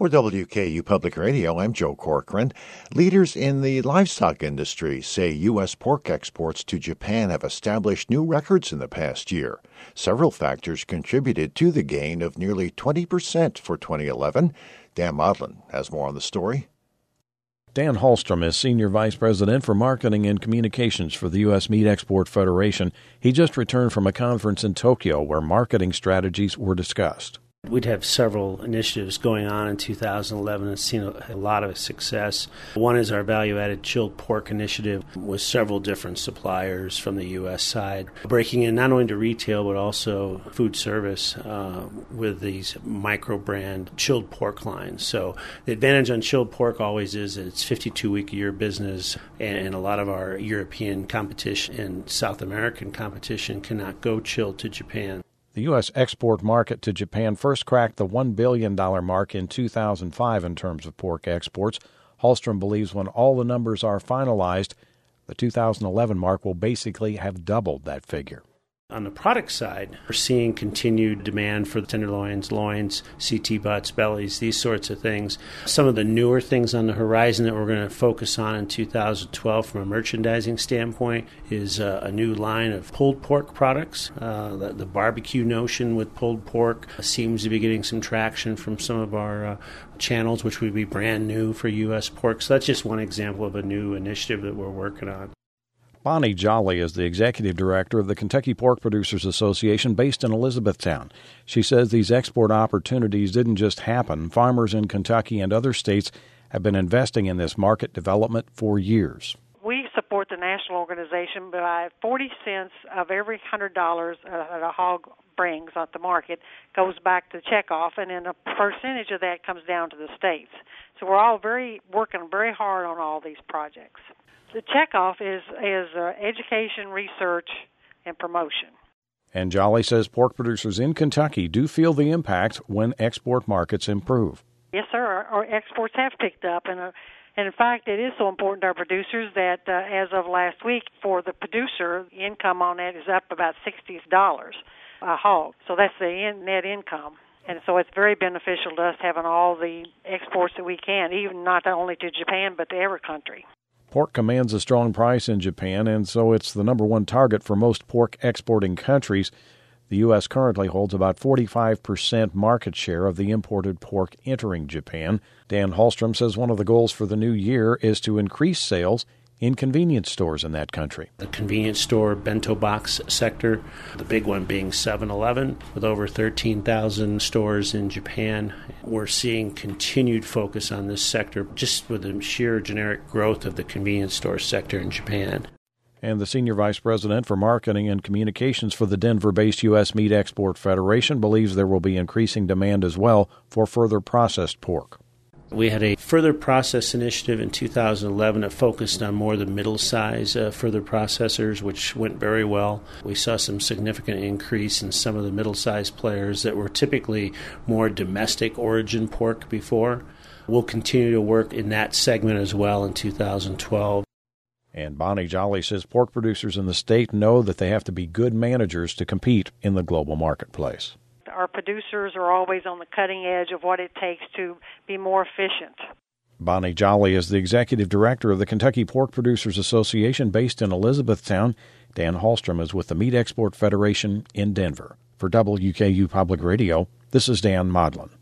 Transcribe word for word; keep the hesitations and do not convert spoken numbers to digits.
For W K U Public Radio, I'm Joe Corcoran. Leaders in the livestock industry say U S pork exports to Japan have established new records in the past year. Several factors contributed to the gain of nearly twenty percent for twenty eleven. Dan Modlin has more on the story. Dan Hallstrom is Senior Vice President for Marketing and Communications for the U S Meat Export Federation. He just returned from a conference in Tokyo where marketing strategies were discussed. We'd have several initiatives going on in two thousand eleven and seen a lot of success. One is our value-added chilled pork initiative with several different suppliers from the U S side, breaking in not only to retail but also food service uh, with these micro-brand chilled pork lines. So the advantage on chilled pork always is that it's fifty-two week a year business, and a lot of our European competition and South American competition cannot go chilled to Japan. The U S export market to Japan first cracked the one billion dollars mark in two thousand five in terms of pork exports. Hallstrom believes when all the numbers are finalized, the two thousand eleven mark will basically have doubled that figure. On the product side, we're seeing continued demand for tenderloins, loins, C T butts, bellies, these sorts of things. Some of the newer things on the horizon that we're going to focus on in two thousand twelve from a merchandising standpoint is uh, a new line of pulled pork products. Uh, the, the barbecue notion with pulled pork seems to be getting some traction from some of our uh, channels, which would be brand new for U S pork. So that's just one example of a new initiative that we're working on. Bonnie Jolly is the executive director of the Kentucky Pork Producers Association based in Elizabethtown. She says these export opportunities didn't just happen. Farmers in Kentucky and other states have been investing in this market development for years. We support the national organization by forty cents of every one hundred dollars that a hog brings on the market goes back to checkoff, and then a percentage of that comes down to the states. So we're all very working very hard on all these projects. The checkoff is, is uh, education, research, and promotion. And Jolly says pork producers in Kentucky do feel the impact when export markets improve. Yes, sir. Our, our exports have picked up, and, uh, and in fact, it is so important to our producers that uh, as of last week, for the producer, the income on that is up about sixty dollars a hog. So that's the in, net income. And so it's very beneficial to us having all the exports that we can, even not only to Japan, but to every country. Pork commands a strong price in Japan, and so it's the number one target for most pork exporting countries. The U S currently holds about forty-five percent market share of the imported pork entering Japan. Dan Hallstrom says one of the goals for the new year is to increase sales in convenience stores in that country. The convenience store bento box sector, the big one being seven eleven, with over thirteen thousand stores in Japan. We're seeing continued focus on this sector just with the sheer generic growth of the convenience store sector in Japan. And the Senior Vice President for Marketing and Communications for the Denver-based U S Meat Export Federation believes there will be increasing demand as well for further processed pork. We had a further process initiative in two thousand eleven that focused on more the middle-size uh, further processors, which went very well. We saw some significant increase in some of the middle-size players that were typically more domestic origin pork before. We'll continue to work in that segment as well in two thousand twelve. And Bonnie Jolly says pork producers in the state know that they have to be good managers to compete in the global marketplace. Our producers are always on the cutting edge of what it takes to be more efficient. Bonnie Jolly is the executive director of the Kentucky Pork Producers Association based in Elizabethtown. Dan Hallstrom is with the Meat Export Federation in Denver. For W K U Public Radio, this is Dan Modlin.